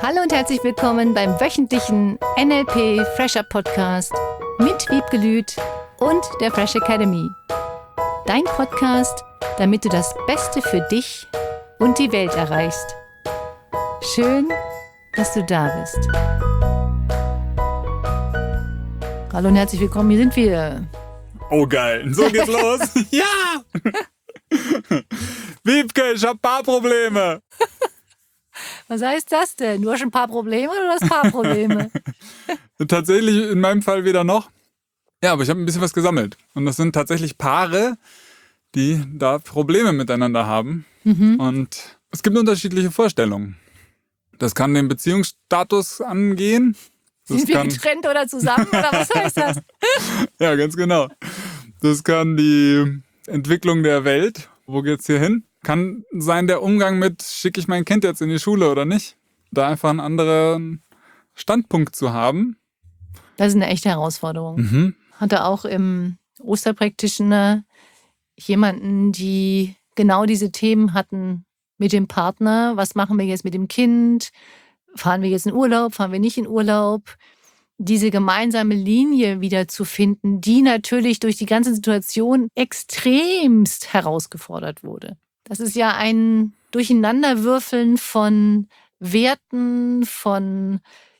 Hallo und herzlich willkommen beim wöchentlichen NLP Fresher Podcast mit Wiebke Lüth und der Fresh Academy. Dein Podcast, damit du das Beste für dich und die Welt erreichst. Schön, dass du da bist. Hallo und herzlich willkommen, hier sind wir. Oh geil, so geht's los. Ja! Wiebke, ich hab Paarprobleme. Was heißt das denn? Du hast ein paar Probleme oder du hast Paarprobleme? Tatsächlich in meinem Fall weder noch. Ja, aber ich habe ein bisschen was gesammelt. Und das sind tatsächlich Paare, die da Probleme miteinander haben. Und es gibt unterschiedliche Vorstellungen. Das kann den Beziehungsstatus angehen. Sind wir getrennt oder zusammen oder was heißt das? Ja, ganz genau. Das kann die Entwicklung der Welt, wo geht's hier hin? Kann sein der Umgang mit, schicke ich mein Kind jetzt in die Schule oder nicht? Da einfach einen anderen Standpunkt zu haben. Das ist eine echte Herausforderung. Hatte auch im Osterpractitioner jemanden, die genau diese Themen hatten mit dem Partner. Was machen wir jetzt mit dem Kind? Fahren wir jetzt in Urlaub? Fahren wir nicht in Urlaub? Diese gemeinsame Linie wieder zu finden, die natürlich durch die ganze Situation extremst herausgefordert wurde. Das ist ja ein Durcheinanderwürfeln von Werten, von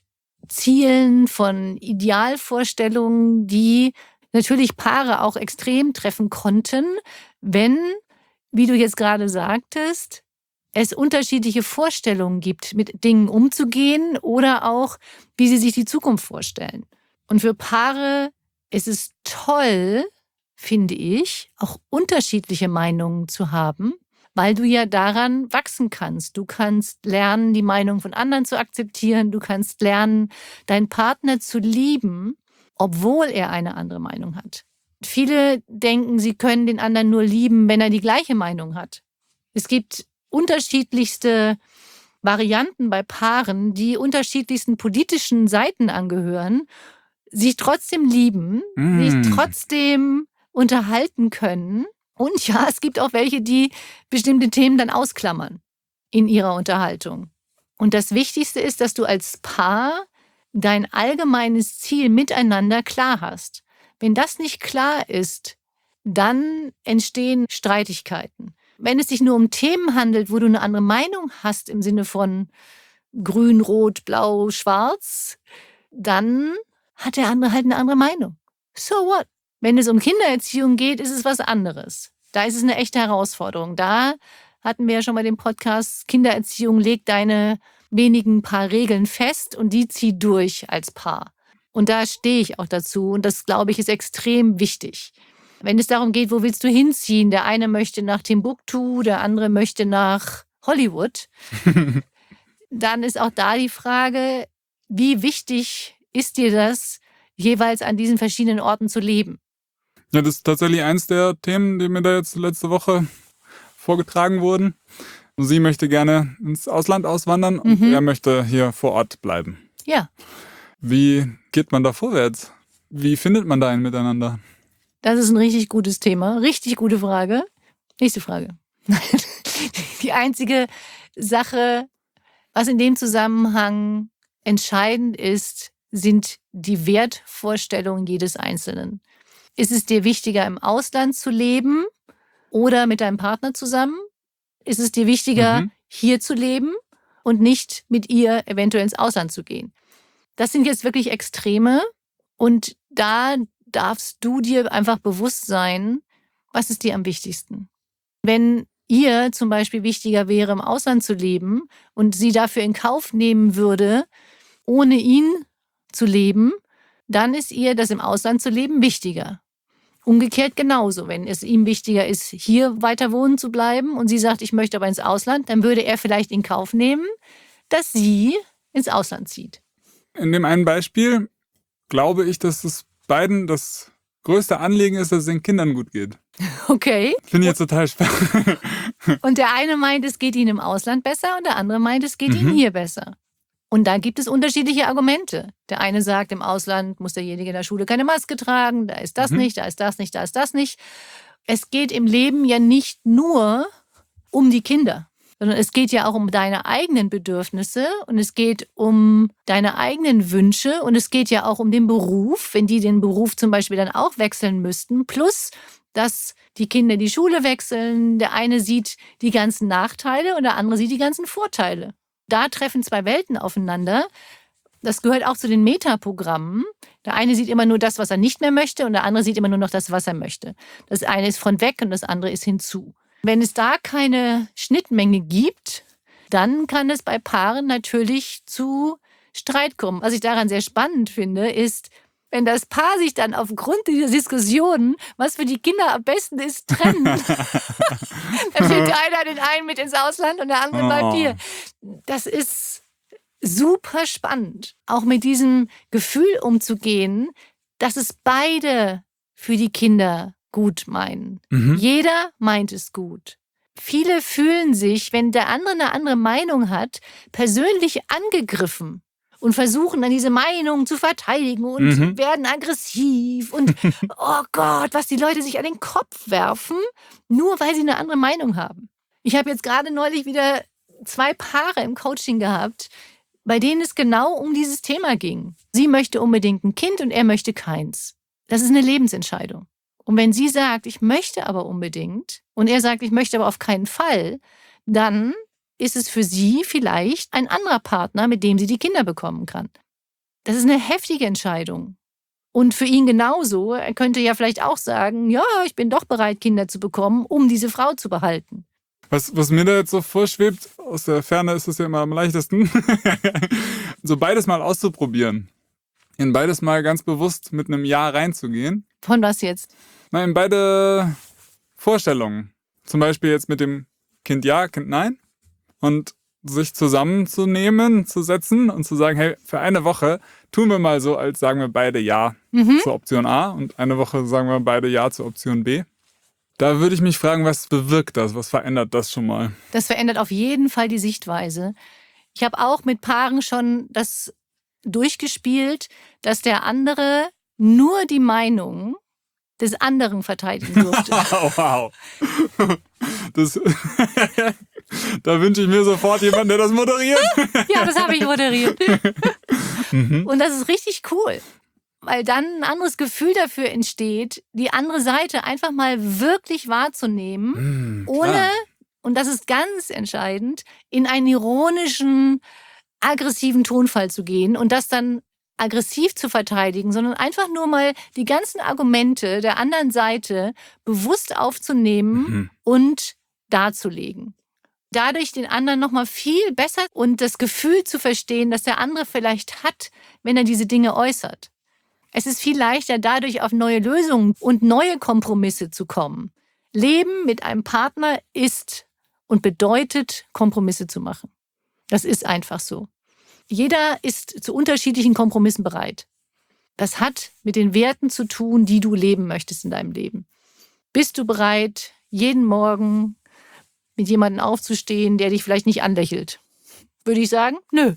Zielen, von Idealvorstellungen, die natürlich Paare auch extrem treffen konnten, wenn, wie du jetzt gerade sagtest, es unterschiedliche Vorstellungen gibt, mit Dingen umzugehen oder auch, wie sie sich die Zukunft vorstellen. Und für Paare ist es toll, finde ich, auch unterschiedliche Meinungen zu haben, weil du ja daran wachsen kannst. Du kannst lernen, die Meinung von anderen zu akzeptieren. Du kannst lernen, deinen Partner zu lieben, obwohl er eine andere Meinung hat. Viele denken, sie können den anderen nur lieben, wenn er die gleiche Meinung hat. Es gibt unterschiedlichste Varianten bei Paaren, die unterschiedlichsten politischen Seiten angehören, sich trotzdem lieben, sich trotzdem unterhalten können. Und ja, es gibt auch welche, die bestimmte Themen dann ausklammern in ihrer Unterhaltung. Und das Wichtigste ist, dass du als Paar dein allgemeines Ziel miteinander klar hast. Wenn das nicht klar ist, dann entstehen Streitigkeiten. Wenn es sich nur um Themen handelt, wo du eine andere Meinung hast im Sinne von grün, rot, blau, schwarz, dann hat der andere halt eine andere Meinung. So what? Wenn es um Kindererziehung geht, ist es was anderes. Da ist es eine echte Herausforderung. Da hatten wir ja schon mal den Podcast, Kindererziehung, leg deine wenigen paar Regeln fest und die zieh durch als Paar. Und da stehe ich auch dazu und das, glaube ich, ist extrem wichtig. Wenn es darum geht, wo willst du hinziehen? Der eine möchte nach Timbuktu, der andere möchte nach Hollywood. Dann ist auch da die Frage, wie wichtig ist dir das, jeweils an diesen verschiedenen Orten zu leben? Ja, das ist tatsächlich eins der Themen, die mir da jetzt letzte Woche vorgetragen wurden. Sie möchte gerne ins Ausland auswandern und er möchte hier vor Ort bleiben. Ja. Wie geht man da vorwärts? Wie findet man da ein Miteinander? Das ist ein richtig gutes Thema. Richtig gute Frage. Nächste Frage. Die einzige Sache, was in dem Zusammenhang entscheidend ist, sind die Wertvorstellungen jedes Einzelnen. Ist es dir wichtiger, im Ausland zu leben oder mit deinem Partner zusammen? Ist es dir wichtiger, hier zu leben und nicht mit ihr eventuell ins Ausland zu gehen? Das sind jetzt wirklich Extreme und da darfst du dir einfach bewusst sein, was ist dir am wichtigsten. Wenn ihr zum Beispiel wichtiger wäre, im Ausland zu leben und sie dafür in Kauf nehmen würde, ohne ihn zu leben, dann ist ihr das im Ausland zu leben wichtiger. Umgekehrt genauso, wenn es ihm wichtiger ist, hier weiter wohnen zu bleiben und sie sagt, ich möchte aber ins Ausland, dann würde er vielleicht in Kauf nehmen, dass sie ins Ausland zieht. In dem einen Beispiel glaube ich, dass es beiden das größte Anliegen ist, dass es den Kindern gut geht. Okay. Finde ich jetzt total spannend. Und der eine meint, es geht ihnen im Ausland besser und der andere meint, es geht ihnen hier besser. Und da gibt es unterschiedliche Argumente. Der eine sagt, im Ausland muss derjenige in der Schule keine Maske tragen, da ist das nicht, da ist das nicht, da ist das nicht. Es geht im Leben ja nicht nur um die Kinder. sondern es geht ja auch um deine eigenen Bedürfnisse und es geht um deine eigenen Wünsche und es geht ja auch um den Beruf, wenn die den Beruf zum Beispiel dann auch wechseln müssten, plus dass die Kinder die Schule wechseln, der eine sieht die ganzen Nachteile und der andere sieht die ganzen Vorteile. Da treffen zwei Welten aufeinander. Das gehört auch zu den Metaprogrammen. Der eine sieht immer nur das, was er nicht mehr möchte und der andere sieht immer nur noch das, was er möchte. Das eine ist von weg und das andere ist hinzu. Wenn es da keine Schnittmenge gibt, dann kann es bei Paaren natürlich zu Streit kommen. Was ich daran sehr spannend finde, ist, wenn das Paar sich dann aufgrund dieser Diskussionen, was für die Kinder am besten ist, trennen. Dann schickt einer den einen mit ins Ausland und der andere bleibt hier. Das ist super spannend, auch mit diesem Gefühl umzugehen, dass es beide für die Kinder gut meinen. Jeder meint es gut. Viele fühlen sich, wenn der andere eine andere Meinung hat, persönlich angegriffen und versuchen dann diese Meinung zu verteidigen und werden aggressiv und oh Gott, was die Leute sich an den Kopf werfen, nur weil sie eine andere Meinung haben. Ich habe jetzt gerade neulich wieder 2 Paare im Coaching gehabt, bei denen es genau um dieses Thema ging. Sie möchte unbedingt ein Kind und er möchte keins. Das ist eine Lebensentscheidung. Und wenn sie sagt, ich möchte aber unbedingt und er sagt, ich möchte aber auf keinen Fall, dann ist es für sie vielleicht ein anderer Partner, mit dem sie die Kinder bekommen kann. Das ist eine heftige Entscheidung. Und für ihn genauso. Er könnte ja vielleicht auch sagen, ja, ich bin doch bereit, Kinder zu bekommen, um diese Frau zu behalten. Was mir da jetzt so vorschwebt, aus der Ferne ist es ja immer am leichtesten, so beides mal auszuprobieren. In beides mal ganz bewusst mit einem Ja reinzugehen. Von was jetzt? Na, in beide Vorstellungen. Zum Beispiel jetzt mit dem Kind ja, Kind nein. Und sich zusammenzunehmen, zu setzen und zu sagen, hey, für eine Woche tun wir mal so, als sagen wir beide Ja zur Option A und eine Woche sagen wir beide Ja zur Option B. Da würde ich mich fragen, was bewirkt das? Was verändert das schon mal? Das verändert auf jeden Fall die Sichtweise. Ich habe auch mit Paaren schon das durchgespielt, dass der andere nur die Meinung des anderen verteidigen durfte. Wow. Da wünsche ich mir sofort jemanden, der das moderiert. Ja, das habe ich moderiert. Und das ist richtig cool. Weil dann ein anderes Gefühl dafür entsteht, die andere Seite einfach mal wirklich wahrzunehmen, ohne, und das ist ganz entscheidend, in einen ironischen, aggressiven Tonfall zu gehen und das dann aggressiv zu verteidigen, sondern einfach nur mal die ganzen Argumente der anderen Seite bewusst aufzunehmen und darzulegen. Dadurch den anderen nochmal viel besser und das Gefühl zu verstehen, dass der andere vielleicht hat, wenn er diese Dinge äußert. Es ist viel leichter, dadurch auf neue Lösungen und neue Kompromisse zu kommen. Leben mit einem Partner ist und bedeutet, Kompromisse zu machen. Das ist einfach so. Jeder ist zu unterschiedlichen Kompromissen bereit. Das hat mit den Werten zu tun, die du leben möchtest in deinem Leben. Bist du bereit, jeden Morgen mit jemandem aufzustehen, der dich vielleicht nicht anlächelt? Würde ich sagen, nö.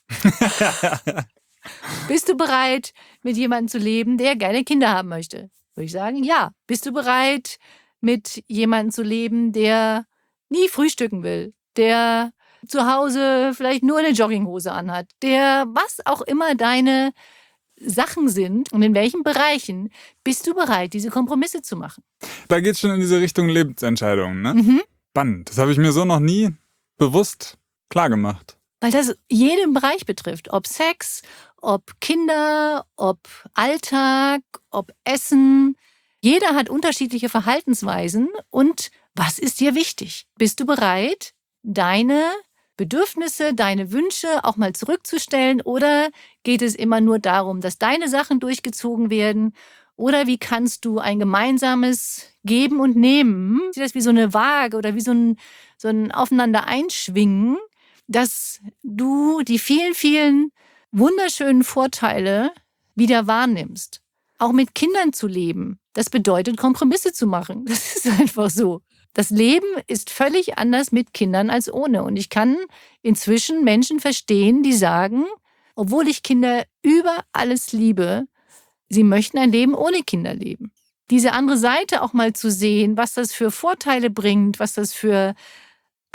Bist du bereit, mit jemandem zu leben, der gerne Kinder haben möchte? Würde ich sagen, ja. Bist du bereit, mit jemandem zu leben, der nie frühstücken will, der zu Hause vielleicht nur eine Jogginghose anhat, der was auch immer deine Sachen sind und in welchen Bereichen bist du bereit, diese Kompromisse zu machen? Da geht es schon in diese Richtung Lebensentscheidungen, ne? Spannend. Das habe ich mir so noch nie bewusst klargemacht. Weil das jeden Bereich betrifft. Ob Sex, ob Kinder, ob Alltag, ob Essen. Jeder hat unterschiedliche Verhaltensweisen. Und was ist dir wichtig? Bist du bereit, deine Bedürfnisse, deine Wünsche auch mal zurückzustellen? Oder geht es immer nur darum, dass deine Sachen durchgezogen werden? Oder wie kannst du ein gemeinsames Geben und Nehmen, sieh das wie so eine Waage oder wie so ein Aufeinander einschwingen, dass du die vielen, vielen wunderschönen Vorteile wieder wahrnimmst. Auch mit Kindern zu leben, das bedeutet, Kompromisse zu machen. Das ist einfach so. Das Leben ist völlig anders mit Kindern als ohne. Und ich kann inzwischen Menschen verstehen, die sagen, obwohl ich Kinder über alles liebe, sie möchten ein Leben ohne Kinder leben. Diese andere Seite auch mal zu sehen, was das für Vorteile bringt, was das für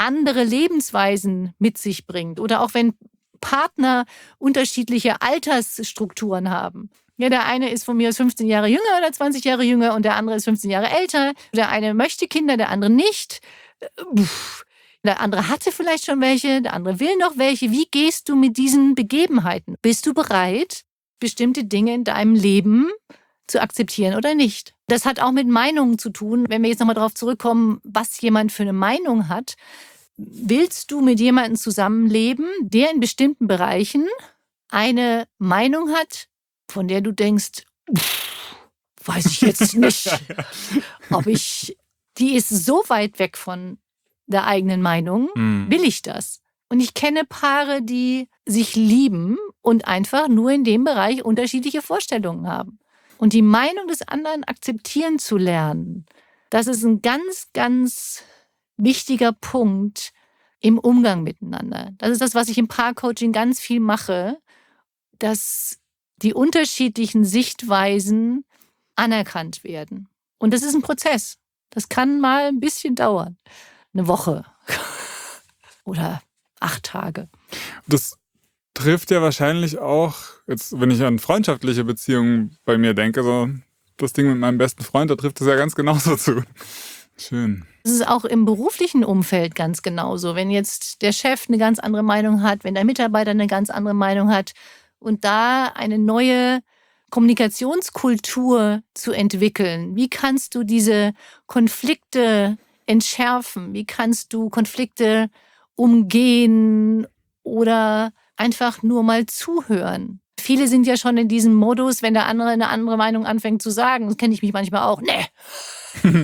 andere Lebensweisen mit sich bringt oder auch wenn Partner unterschiedliche Altersstrukturen haben. Ja, der eine ist von mir aus 15 Jahre jünger oder 20 Jahre jünger und der andere ist 15 Jahre älter. Der eine möchte Kinder, der andere nicht. Der andere hatte vielleicht schon welche, der andere will noch welche. Wie gehst du mit diesen Begebenheiten? Bist du bereit, bestimmte Dinge in deinem Leben zu akzeptieren oder nicht? Das hat auch mit Meinungen zu tun. Wenn wir jetzt nochmal darauf zurückkommen, was jemand für eine Meinung hat, willst du mit jemandem zusammenleben, der in bestimmten Bereichen eine Meinung hat, von der du denkst, weiß ich jetzt nicht, die ist so weit weg von der eigenen Meinung, will ich das? Und ich kenne Paare, die sich lieben und einfach nur in dem Bereich unterschiedliche Vorstellungen haben. Und die Meinung des anderen akzeptieren zu lernen, das ist ein ganz, ganz wichtiger Punkt im Umgang miteinander. Das ist das, was ich im Paarcoaching ganz viel mache, dass die unterschiedlichen Sichtweisen anerkannt werden. Und das ist ein Prozess. Das kann mal ein bisschen dauern. Eine Woche oder 8 Tage. Das trifft ja wahrscheinlich auch, jetzt wenn ich an freundschaftliche Beziehungen bei mir denke, so das Ding mit meinem besten Freund, da trifft es ja ganz genauso zu. Schön. Das ist auch im beruflichen Umfeld ganz genauso. Wenn jetzt der Chef eine ganz andere Meinung hat, wenn der Mitarbeiter eine ganz andere Meinung hat und da eine neue Kommunikationskultur zu entwickeln, wie kannst du diese Konflikte entschärfen? Wie kannst du Konflikte umgehen oder einfach nur mal zuhören? Viele sind ja schon in diesem Modus, wenn der andere eine andere Meinung anfängt zu sagen, das kenne ich mich manchmal auch, ne.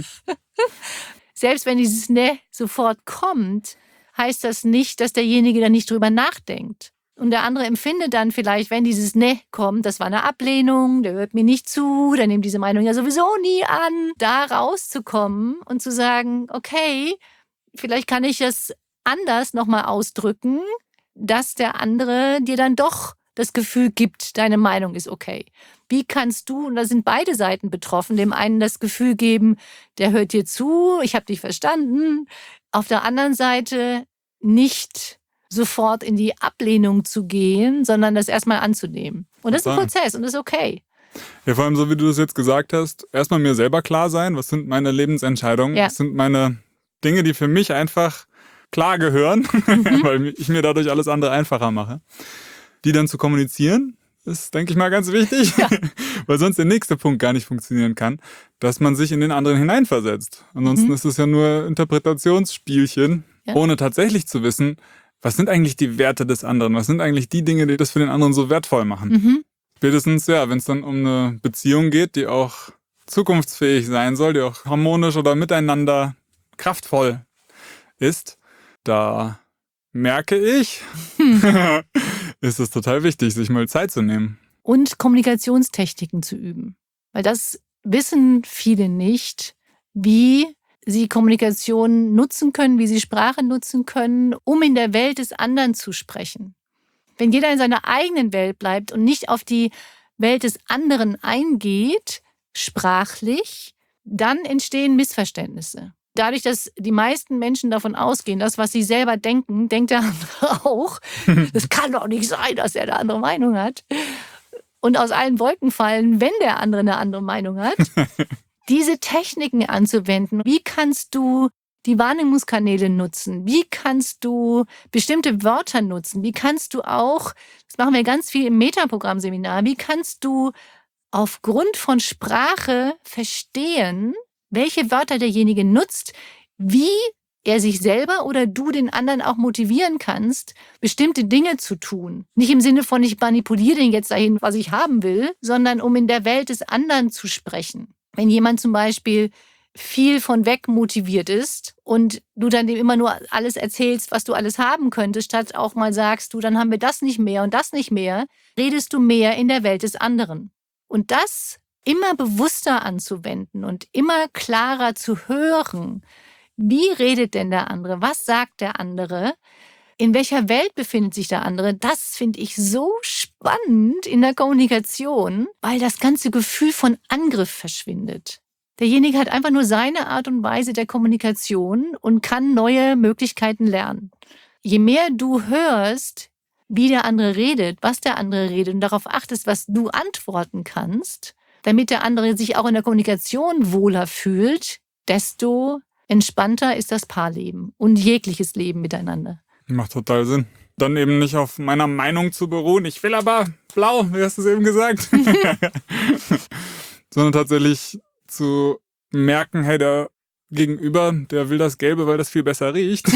Selbst wenn dieses ne sofort kommt, heißt das nicht, dass derjenige dann nicht drüber nachdenkt. Und der andere empfindet dann vielleicht, wenn dieses ne kommt, das war eine Ablehnung, der hört mir nicht zu, der nimmt diese Meinung ja sowieso nie an. Da rauszukommen und zu sagen, okay, vielleicht kann ich das anders nochmal ausdrücken, dass der andere dir dann doch das Gefühl gibt, deine Meinung ist okay. Wie kannst du, und da sind beide Seiten betroffen, dem einen das Gefühl geben, der hört dir zu, ich habe dich verstanden. Auf der anderen Seite nicht sofort in die Ablehnung zu gehen, sondern das erstmal anzunehmen. Und das ist ein Prozess und das ist okay. Ja, vor allem so wie du das jetzt gesagt hast, erstmal mir selber klar sein, was sind meine Lebensentscheidungen, was sind meine Dinge, die für mich einfach klar gehören, weil ich mir dadurch alles andere einfacher mache. Die dann zu kommunizieren, ist, denke ich mal, ganz wichtig, weil sonst der nächste Punkt gar nicht funktionieren kann, dass man sich in den anderen hineinversetzt. Ansonsten ist es ja nur Interpretationsspielchen, ohne tatsächlich zu wissen, was sind eigentlich die Werte des anderen, was sind eigentlich die Dinge, die das für den anderen so wertvoll machen. Spätestens, wenn es dann um eine Beziehung geht, die auch zukunftsfähig sein soll, die auch harmonisch oder miteinander kraftvoll ist, da merke ich, ist es total wichtig, sich mal Zeit zu nehmen. Und Kommunikationstechniken zu üben. Weil das wissen viele nicht, wie sie Kommunikation nutzen können, wie sie Sprache nutzen können, um in der Welt des anderen zu sprechen. Wenn jeder in seiner eigenen Welt bleibt und nicht auf die Welt des anderen eingeht, sprachlich, dann entstehen Missverständnisse. Dadurch, dass die meisten Menschen davon ausgehen, das, was sie selber denken, denkt der andere auch. Das kann doch nicht sein, dass er eine andere Meinung hat. Und aus allen Wolken fallen, wenn der andere eine andere Meinung hat. Diese Techniken anzuwenden. Wie kannst du die Wahrnehmungskanäle nutzen? Wie kannst du bestimmte Wörter nutzen? Wie kannst du auch, das machen wir ganz viel im Metaprogramm-Seminar, wie kannst du aufgrund von Sprache verstehen, welche Wörter derjenige nutzt, wie er sich selber oder du den anderen auch motivieren kannst, bestimmte Dinge zu tun. Nicht im Sinne von, ich manipuliere den jetzt dahin, was ich haben will, sondern um in der Welt des anderen zu sprechen. Wenn jemand zum Beispiel viel von weg motiviert ist und du dann dem immer nur alles erzählst, was du alles haben könntest, statt auch mal sagst, du, dann haben wir das nicht mehr und das nicht mehr, redest du mehr in der Welt des anderen. Und das immer bewusster anzuwenden und immer klarer zu hören, wie redet denn der andere, was sagt der andere, in welcher Welt befindet sich der andere, das finde ich so spannend in der Kommunikation, weil das ganze Gefühl von Angriff verschwindet. Derjenige hat einfach nur seine Art und Weise der Kommunikation und kann neue Möglichkeiten lernen. Je mehr du hörst, wie der andere redet, was der andere redet und darauf achtest, was du antworten kannst, damit der andere sich auch in der Kommunikation wohler fühlt, desto entspannter ist das Paarleben und jegliches Leben miteinander. Macht total Sinn. Dann eben nicht auf meiner Meinung zu beruhen. Ich will aber blau, wie hast du es eben gesagt? Sondern tatsächlich zu merken, hey, der Gegenüber, der will das Gelbe, weil das viel besser riecht.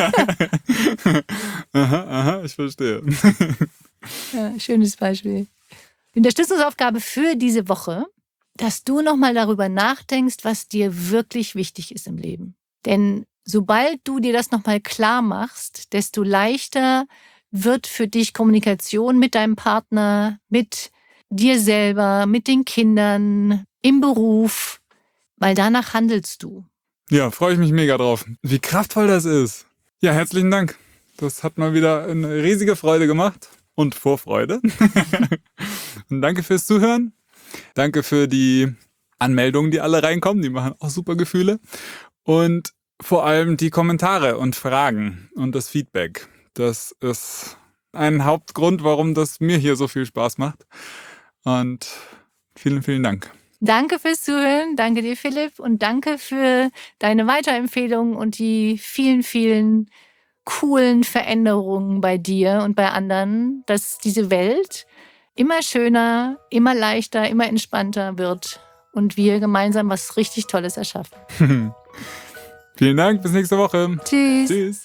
aha, ich verstehe. Ja, schönes Beispiel. Die Unterstützungsaufgabe für diese Woche, dass du nochmal darüber nachdenkst, was dir wirklich wichtig ist im Leben. Denn sobald du dir das nochmal klar machst, desto leichter wird für dich Kommunikation mit deinem Partner, mit dir selber, mit den Kindern, im Beruf, weil danach handelst du. Ja, freue ich mich mega drauf. Wie kraftvoll das ist. Ja, herzlichen Dank. Das hat mal wieder eine riesige Freude gemacht und Vorfreude. Und danke fürs Zuhören. Danke für die Anmeldungen, die alle reinkommen. Die machen auch super Gefühle. Und vor allem die Kommentare und Fragen und das Feedback. Das ist ein Hauptgrund, warum das mir hier so viel Spaß macht. Und vielen, vielen Dank. Danke fürs Zuhören, danke dir, Philipp, und danke für deine Weiterempfehlungen und die vielen, vielen coolen Veränderungen bei dir und bei anderen, dass diese Welt immer schöner, immer leichter, immer entspannter wird und wir gemeinsam was richtig Tolles erschaffen. Vielen Dank, bis nächste Woche. Tschüss. Tschüss.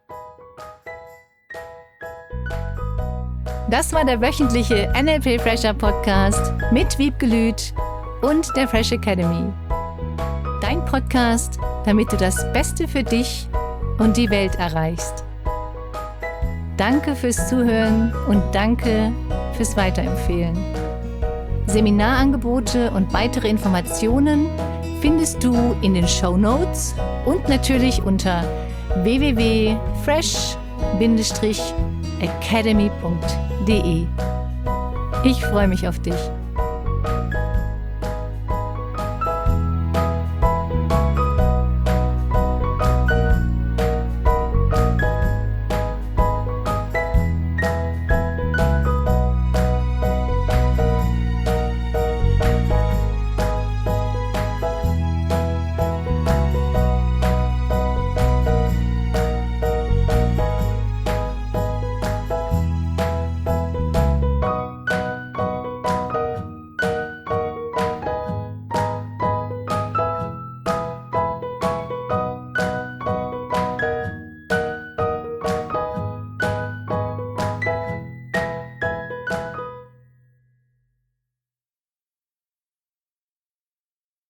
Das war der wöchentliche NLP Fresher Podcast mit Wiebke Lüth und der Fresh Academy. Dein Podcast, damit du das Beste für dich und die Welt erreichst. Danke fürs Zuhören und danke fürs Weiterempfehlen. Seminarangebote und weitere Informationen findest du in den Shownotes und natürlich unter www.fresh-academy.de. Ich freue mich auf dich.